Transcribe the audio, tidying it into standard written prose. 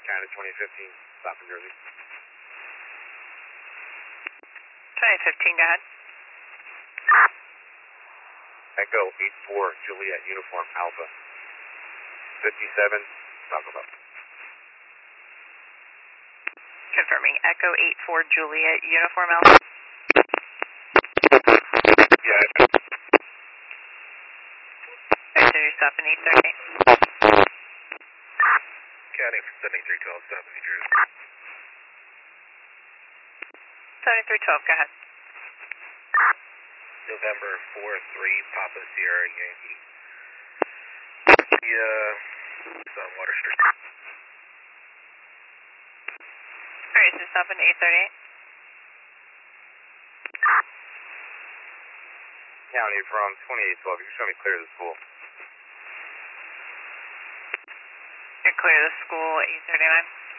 County 2015, South New Jersey. 2015, go ahead. Echo 84, Juliet, Uniform Alpha. 57, Taco Bell. Confirming, Echo 84, Juliet, Uniform Alpha. Yeah. Alright, so you're stopping 838. County 7312, South New Jersey. 7312, go ahead. November 4-3, Papa Sierra Yankee. It's on Water Street. Alright, so stopping 838. County from 2812, you can show me clear to the school. You're clear of the school, 839.